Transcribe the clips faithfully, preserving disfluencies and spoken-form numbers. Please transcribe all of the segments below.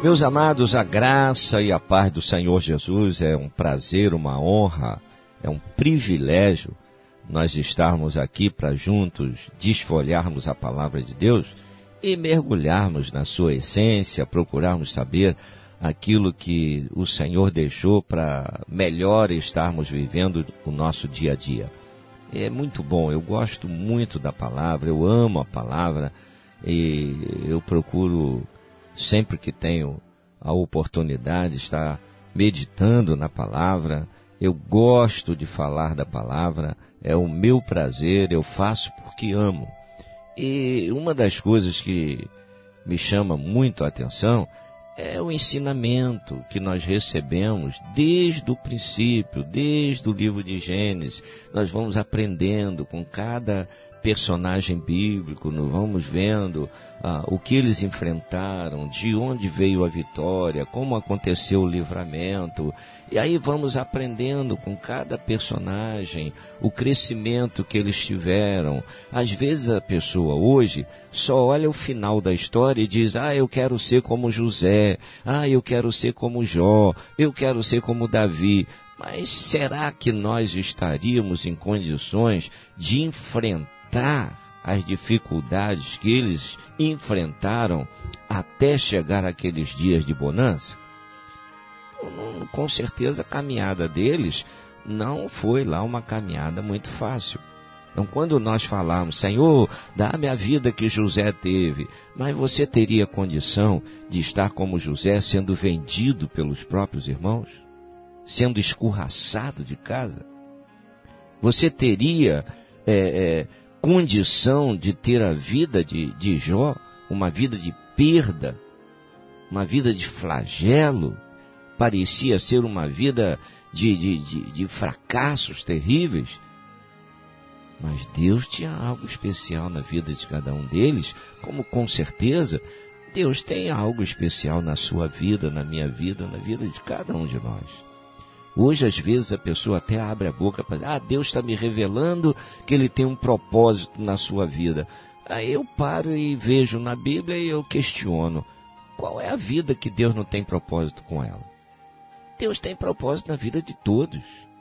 Meus amados, a graça e a paz do Senhor Jesus, é um prazer, uma honra, é um privilégio nós estarmos aqui para juntos desfolharmos a palavra de Deus e mergulharmos na sua essência, procurarmos saber aquilo que o Senhor deixou para melhor estarmos vivendo o nosso dia a dia. É muito bom, eu gosto muito da palavra, eu amo a palavra e eu procuro, sempre que tenho a oportunidade, estar meditando na palavra. Eu gosto de falar da palavra, é o meu prazer, eu faço porque amo. E uma das coisas que me chama muito a atenção é o ensinamento que nós recebemos desde o princípio, desde o livro de Gênesis. Nós vamos aprendendo com cada personagem bíblico, nós vamos vendo ah, o que eles enfrentaram, de onde veio a vitória, como aconteceu o livramento, e aí vamos aprendendo com cada personagem o crescimento que eles tiveram. Às vezes a pessoa hoje só olha o final da história e diz: ah, eu quero ser como José, ah, eu quero ser como Jó, eu quero ser como Davi. Mas será que nós estaríamos em condições de enfrentar as dificuldades que eles enfrentaram até chegar àqueles dias de bonança? Com certeza a caminhada deles não foi lá uma caminhada muito fácil. Então, quando nós falamos: Senhor, dá-me a vida que José teve, mas você teria condição de estar como José, sendo vendido pelos próprios irmãos? Sendo escorraçado de casa? Você teria é, é, condição de ter a vida de, de Jó, uma vida de perda, uma vida de flagelo? Parecia ser uma vida de, de, de, de fracassos terríveis. Mas Deus tinha algo especial na vida de cada um deles, como com certeza Deus tem algo especial na sua vida, na minha vida, na vida de cada um de nós. Hoje, às vezes, a pessoa até abre a boca para dizer: ah, Deus está me revelando que Ele tem um propósito na sua vida. Aí eu paro e vejo na Bíblia e eu questiono: qual é a vida que Deus não tem propósito com ela? Deus tem propósito na vida de todos.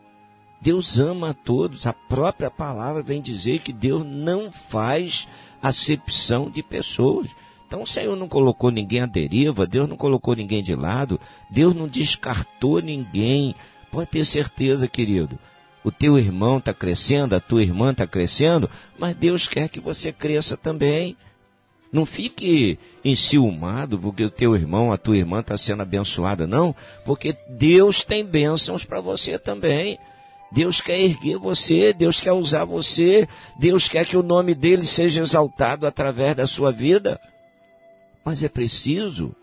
Deus ama a todos. A própria palavra vem dizer que Deus não faz acepção de pessoas. Então o Senhor não colocou ninguém à deriva, Deus não colocou ninguém de lado, Deus não descartou ninguém. Pode ter certeza, querido, o teu irmão está crescendo, a tua irmã está crescendo, mas Deus quer que você cresça também. Não fique enciumado porque o teu irmão, a tua irmã está sendo abençoada, não, porque Deus tem bênçãos para você também. Deus quer erguer você, Deus quer usar você, Deus quer que o nome dele seja exaltado através da sua vida. Mas é preciso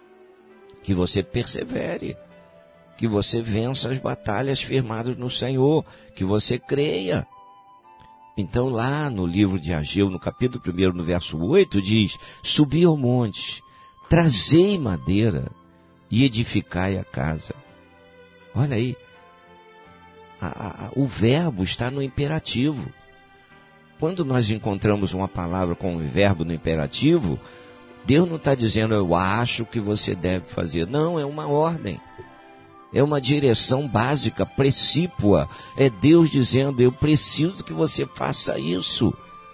que você persevere, que você vença as batalhas firmadas no Senhor, que você creia. Então lá no livro de Ageu, no capítulo primeiro, no verso oito, diz: subi ao monte, trazei madeira e edificai a casa. Olha aí, a, a, o verbo está no imperativo. Quando nós encontramos uma palavra com um verbo no imperativo, Deus não está dizendo: eu acho que você deve fazer. Não, é uma ordem. É uma direção básica, precípua. É Deus dizendo: eu preciso que você faça isso.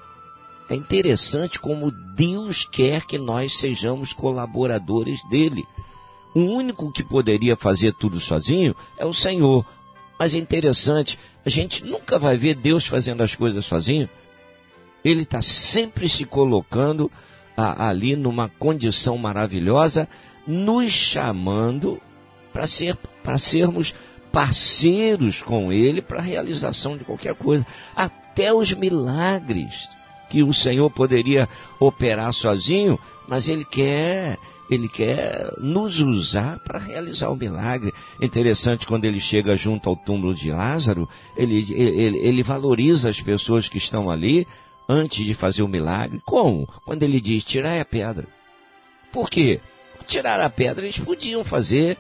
É interessante como Deus quer que nós sejamos colaboradores dele. O único que poderia fazer tudo sozinho é o Senhor. Mas é interessante, a gente nunca vai ver Deus fazendo as coisas sozinho. Ele está sempre se colocando a, ali numa condição maravilhosa, nos chamando para ser, para sermos parceiros com Ele para a realização de qualquer coisa. Até os milagres que o Senhor poderia operar sozinho, mas Ele quer, Ele quer nos usar para realizar o milagre. É interessante, quando Ele chega junto ao túmulo de Lázaro, Ele, ele, ele valoriza as pessoas que estão ali antes de fazer o milagre. Como? Quando Ele diz: tirai a pedra. Por quê? Tirar a pedra eles podiam fazer.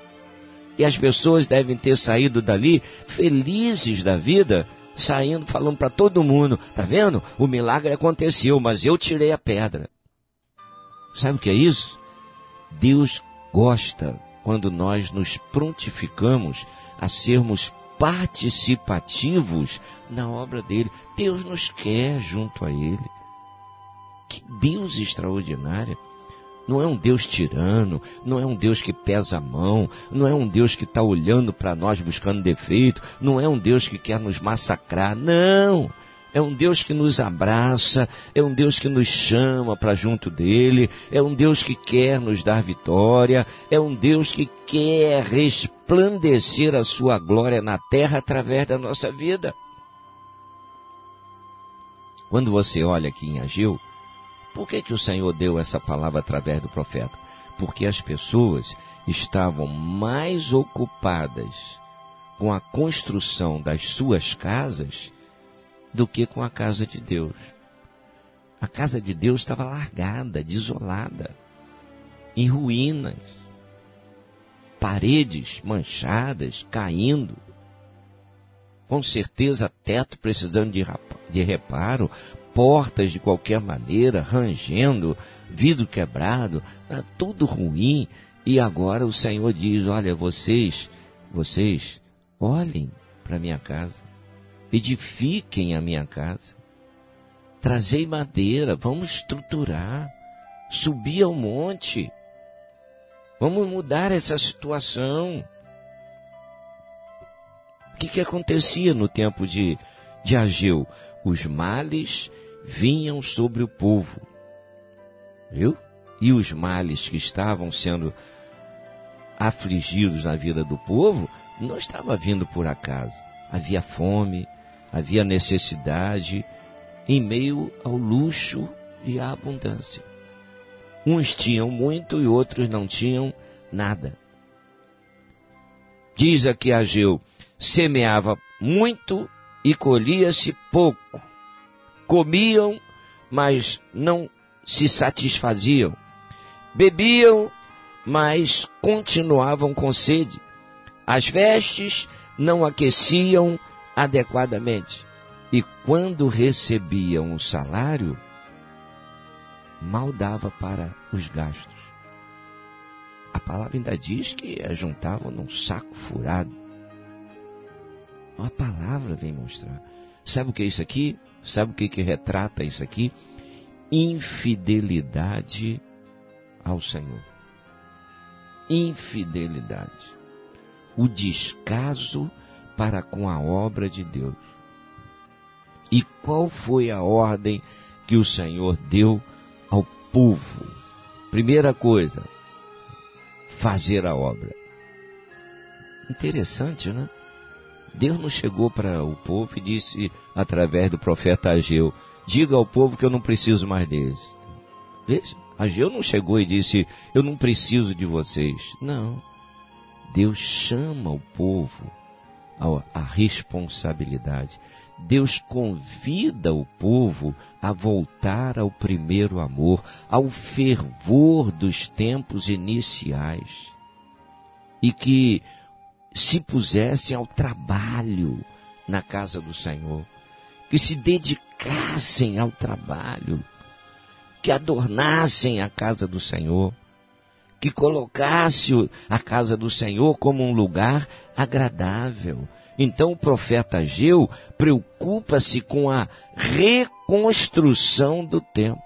E as pessoas devem ter saído dali felizes da vida, saindo falando para todo mundo: tá vendo? O milagre aconteceu, mas eu tirei a pedra. Sabe o que é isso? Deus gosta quando nós nos prontificamos a sermos participativos na obra dele. Deus nos quer junto a ele. Que Deus extraordinário! Não é um Deus tirano, não é um Deus que pesa a mão, não é um Deus que está olhando para nós buscando defeito, não é um Deus que quer nos massacrar, não! É um Deus que nos abraça, é um Deus que nos chama para junto dele, é um Deus que quer nos dar vitória, é um Deus que quer resplandecer a sua glória na terra através da nossa vida. Quando você olha aqui em Ageu, por que que o Senhor deu essa palavra através do profeta? Porque as pessoas estavam mais ocupadas com a construção das suas casas do que com a casa de Deus. A casa de Deus estava largada, desolada, em ruínas, paredes manchadas, caindo, com certeza teto precisando de, de reparo, portas de qualquer maneira, rangendo, vidro quebrado, tudo ruim. E agora o Senhor diz, olha, vocês, vocês, olhem para a minha casa, edifiquem a minha casa, trazei madeira, vamos estruturar, subir ao monte, vamos mudar essa situação. O que que acontecia no tempo de, de Ageu? Os males vinham sobre o povo, viu? E os males que estavam sendo afligidos na vida do povo não estavam vindo por acaso. Havia fome, havia necessidade, em meio ao luxo e à abundância. Uns tinham muito e outros não tinham nada. Diz aqui Ageu, semeava muito e colhia-se pouco. Comiam, mas não se satisfaziam. Bebiam, mas continuavam com sede. As vestes não aqueciam adequadamente. E quando recebiam o salário, mal dava para os gastos. A palavra ainda diz que ajuntavam num saco furado. A palavra vem mostrar. Sabe o que é isso aqui? Sabe o que, que retrata isso aqui? Infidelidade ao Senhor. Infidelidade. O descaso para com a obra de Deus. E qual foi a ordem que o Senhor deu ao povo? Primeira coisa, fazer a obra. Interessante, né? Deus não chegou para o povo e disse, através do profeta Ageu, diga ao povo que eu não preciso mais deles. Veja, Ageu não chegou e disse, eu não preciso de vocês. Não. Deus chama o povo à responsabilidade. Deus convida o povo a voltar ao primeiro amor, ao fervor dos tempos iniciais. E que se pusessem ao trabalho na casa do Senhor, que se dedicassem ao trabalho, que adornassem a casa do Senhor, que colocassem a casa do Senhor como um lugar agradável. Então o profeta Ageu preocupa-se com a reconstrução do templo.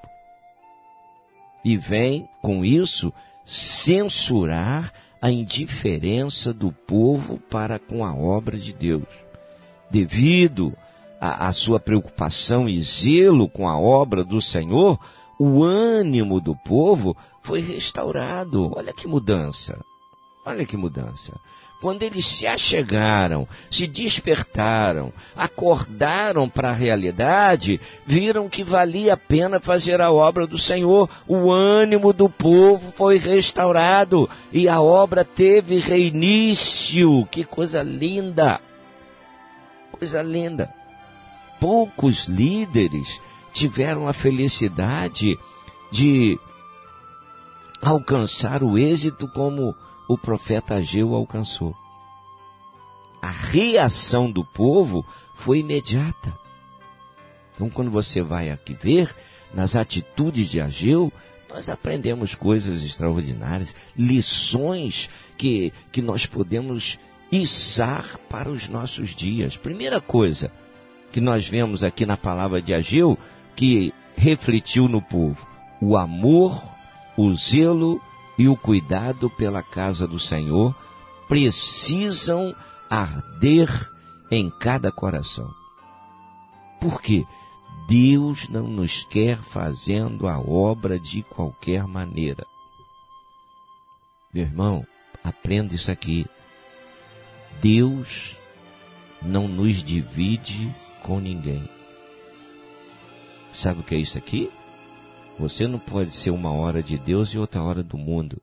E vem, com isso, censurar a indiferença do povo para com a obra de Deus. Devido à sua preocupação e zelo com a obra do Senhor, o ânimo do povo foi restaurado. Olha que mudança, olha que mudança. Quando eles se achegaram, se despertaram, acordaram para a realidade, viram que valia a pena fazer a obra do Senhor. O ânimo do povo foi restaurado e a obra teve reinício. Que coisa linda! Coisa linda! Poucos líderes tiveram a felicidade de alcançar o êxito como o profeta Ageu alcançou. A reação do povo foi imediata. Então, quando você vai aqui ver, nas atitudes de Ageu, nós aprendemos coisas extraordinárias, lições que, que nós podemos içar para os nossos dias. Primeira coisa que nós vemos aqui na palavra de Ageu, que refletiu no povo: o amor, o zelo e o cuidado pela casa do Senhor precisam arder em cada coração. Por quê? Deus não nos quer fazendo a obra de qualquer maneira. Meu irmão, aprenda isso aqui. Deus não nos divide com ninguém. Sabe o que é isso aqui? Você não pode ser uma hora de Deus e outra hora do mundo.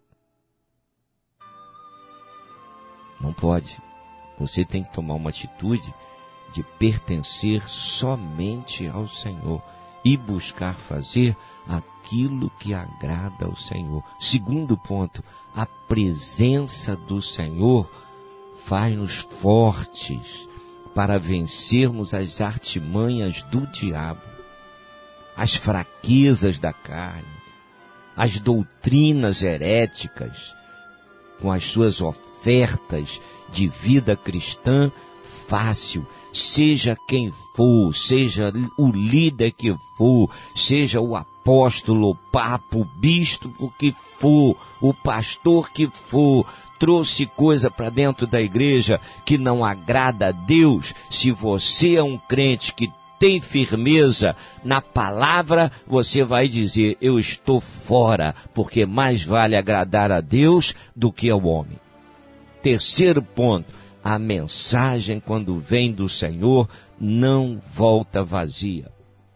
Não pode. Você tem que tomar uma atitude de pertencer somente ao Senhor e buscar fazer aquilo que agrada ao Senhor. Segundo ponto, a presença do Senhor faz-nos fortes para vencermos as artimanhas do diabo, as fraquezas da carne, as doutrinas heréticas, com as suas ofertas de vida cristã fácil, seja quem for, seja o líder que for, seja o apóstolo, o papa, o bispo que for, o pastor que for, trouxe coisa para dentro da igreja que não agrada a Deus. Se você é um crente que tem firmeza na palavra, você vai dizer: eu estou fora, porque mais vale agradar a Deus do que ao homem. Terceiro ponto, a mensagem, quando vem do Senhor, não volta vazia.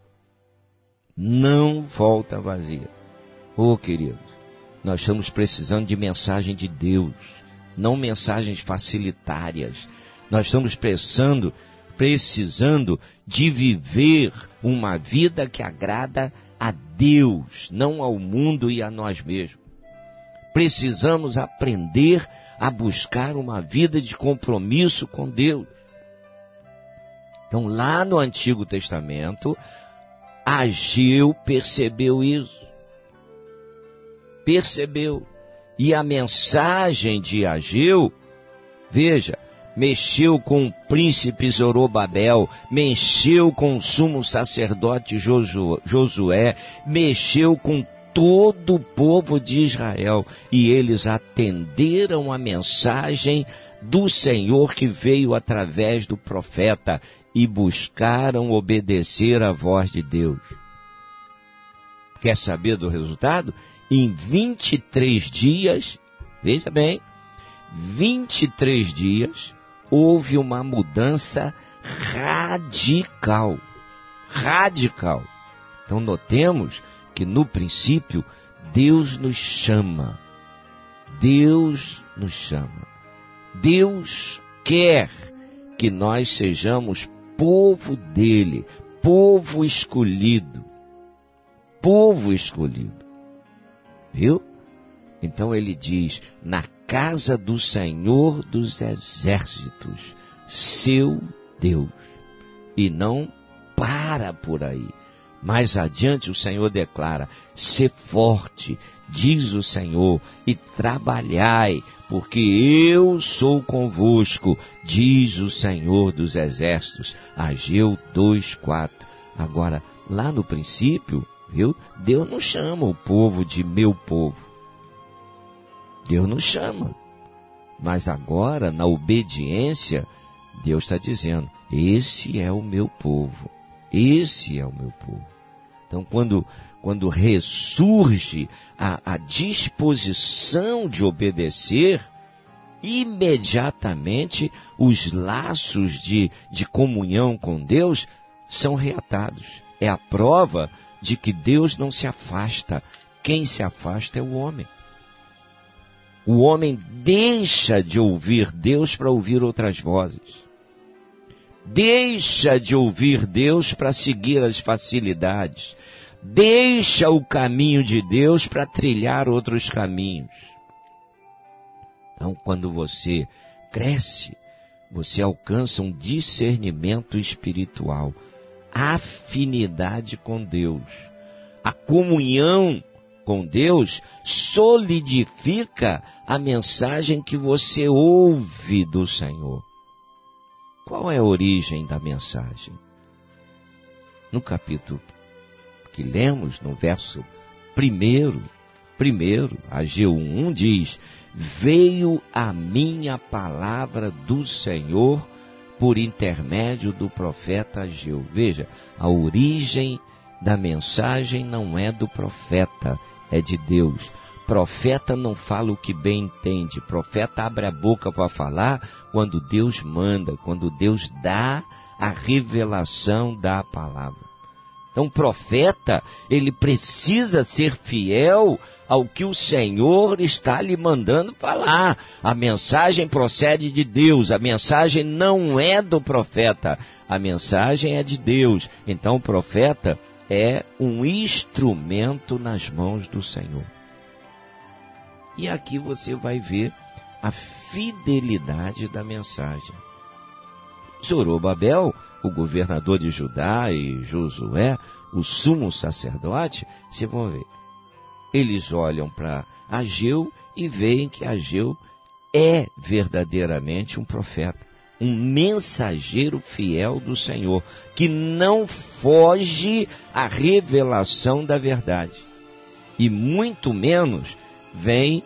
Não volta vazia. Oh, queridos, nós estamos precisando de mensagem de Deus, não mensagens facilitárias. Nós estamos precisando, precisando de viver uma vida que agrada a Deus, não ao mundo e a nós mesmos. Precisamos aprender a buscar uma vida de compromisso com Deus. Então, lá no Antigo Testamento, Ageu percebeu isso. Percebeu. E a mensagem de Ageu, veja, mexeu com o príncipe Zorobabel, mexeu com o sumo sacerdote Josué, mexeu com todo o povo de Israel, e eles atenderam a mensagem do Senhor que veio através do profeta e buscaram obedecer à voz de Deus. Quer saber do resultado? Em vinte e três dias, veja bem, vinte e três dias, houve uma mudança radical. Radical. Então notemos que no princípio Deus nos chama. Deus nos chama. Deus quer que nós sejamos povo dele, povo escolhido. Povo escolhido. Viu? Então ele diz: na casa do Senhor dos Exércitos, seu Deus. E não para por aí. Mais adiante o Senhor declara: sê forte, diz o Senhor, e trabalhai, porque eu sou convosco, diz o Senhor dos Exércitos. Ageu dois, quatro. Agora, lá no princípio, viu? Deus não chama o povo de meu povo. Deus não chama. Mas agora, na obediência, Deus está dizendo: esse é o meu povo. Esse é o meu povo. Então, quando, quando ressurge a, a disposição de obedecer, imediatamente os laços de, de comunhão com Deus são reatados. É a prova de que Deus não se afasta. Quem se afasta é o homem. O homem deixa de ouvir Deus para ouvir outras vozes. Deixa de ouvir Deus para seguir as facilidades. Deixa o caminho de Deus para trilhar outros caminhos. Então, quando você cresce, você alcança um discernimento espiritual, afinidade com Deus. A comunhão com Deus solidifica a mensagem que você ouve do Senhor. Qual é a origem da mensagem? No capítulo que lemos, no verso primeiro, primeiro, Ageu um, diz: veio a minha palavra do Senhor por intermédio do profeta Ageu. Veja, a origem da mensagem não é do profeta, é de Deus. Profeta não fala o que bem entende. Profeta abre a boca para falar quando Deus manda, quando Deus dá a revelação da palavra. Então, profeta, ele precisa ser fiel ao que o Senhor está lhe mandando falar. A mensagem procede de Deus, a mensagem não é do profeta, a mensagem é de Deus. Então, o profeta é um instrumento nas mãos do Senhor. E aqui você vai ver a fidelidade da mensagem. Zorobabel, o governador de Judá, e Josué, o sumo sacerdote, vocês vão ver. Eles olham para Ageu e veem que Ageu é verdadeiramente um profeta, um mensageiro fiel do Senhor, que não foge à revelação da verdade. E muito menos vem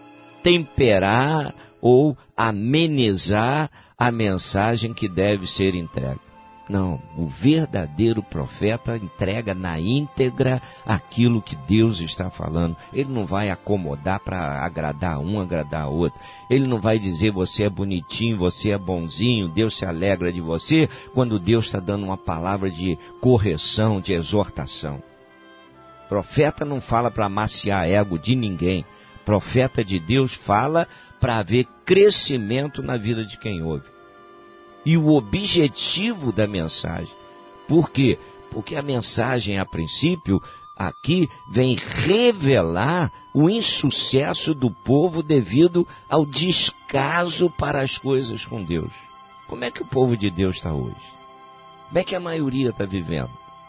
temperar ou amenizar a mensagem que deve ser entregue. Não, o verdadeiro profeta entrega na íntegra aquilo que Deus está falando. Ele não vai acomodar para agradar um, agradar outro. Ele não vai dizer você é bonitinho, você é bonzinho, Deus se alegra de você, quando Deus está dando uma palavra de correção, de exortação. Profeta não fala para amaciar ego de ninguém. Profeta de Deus fala para haver crescimento na vida de quem ouve. E o objetivo da mensagem. Por quê? Porque a mensagem, a princípio, aqui vem revelar o insucesso do povo devido ao descaso para as coisas com Deus. Como é que o povo de Deus está hoje? Como é que a maioria está vivendo?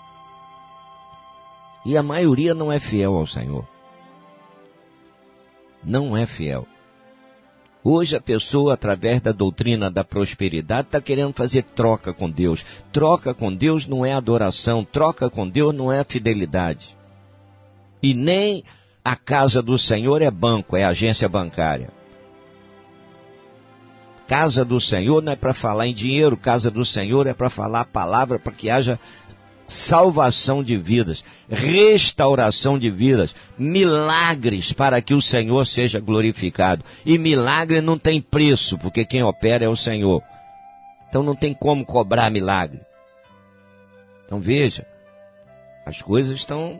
E a maioria não é fiel ao Senhor. Não é fiel. Hoje a pessoa, através da doutrina da prosperidade, está querendo fazer troca com Deus. Troca com Deus não é adoração, troca com Deus não é fidelidade. E nem a casa do Senhor é banco, é agência bancária. Casa do Senhor não é para falar em dinheiro, casa do Senhor é para falar a palavra, para que haja salvação de vidas, restauração de vidas, milagres para que o Senhor seja glorificado. E milagre não tem preço, porque quem opera é o Senhor. Então não tem como cobrar milagre. Então veja, as coisas estão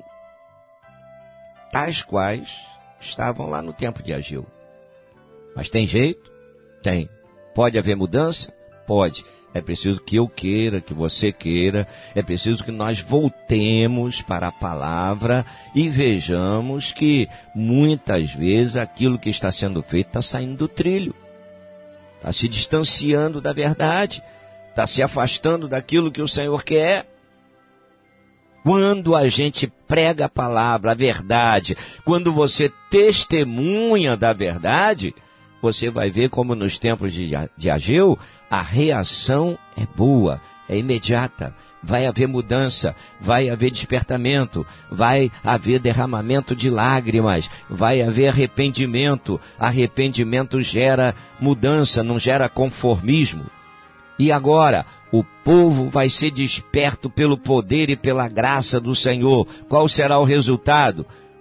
tais quais estavam lá no tempo de Ageu. Mas tem jeito? Tem. Pode haver mudança? Pode. É preciso que eu queira, que você queira, é preciso que nós voltemos para a palavra e vejamos que muitas vezes aquilo que está sendo feito está saindo do trilho, está se distanciando da verdade, está se afastando daquilo que o Senhor quer. Quando a gente prega a palavra, a verdade, quando você testemunha da verdade, você vai ver como nos tempos de, de Ageu, a reação é boa, é imediata. Vai haver mudança, vai haver despertamento, vai haver derramamento de lágrimas, vai haver arrependimento. Arrependimento gera mudança, não gera conformismo. E agora, o povo vai ser desperto pelo poder e pela graça do Senhor. Qual será o resultado?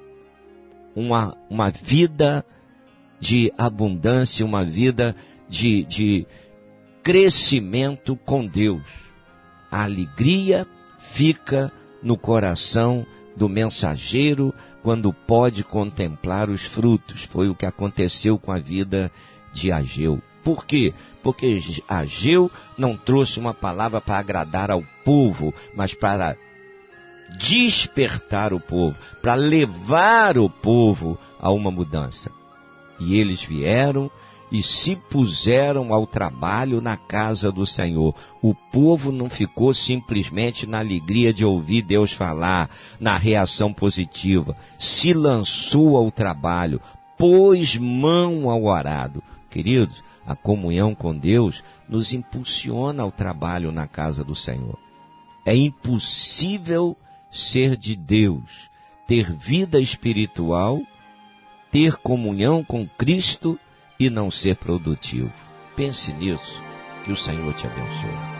Uma, uma vida de abundância, uma vida de, de crescimento com Deus. A alegria fica no coração do mensageiro quando pode contemplar os frutos. Foi o que aconteceu com a vida de Ageu. Por quê? Porque Ageu não trouxe uma palavra para agradar ao povo, mas para despertar o povo, para levar o povo a uma mudança. E eles vieram e se puseram ao trabalho na casa do Senhor. O povo não ficou simplesmente na alegria de ouvir Deus falar, na reação positiva. Se lançou ao trabalho, pôs mão ao arado. Queridos, a comunhão com Deus nos impulsiona ao trabalho na casa do Senhor. É impossível ser de Deus, ter vida espiritual, ter comunhão com Cristo e não ser produtivo. Pense nisso, que o Senhor te abençoe.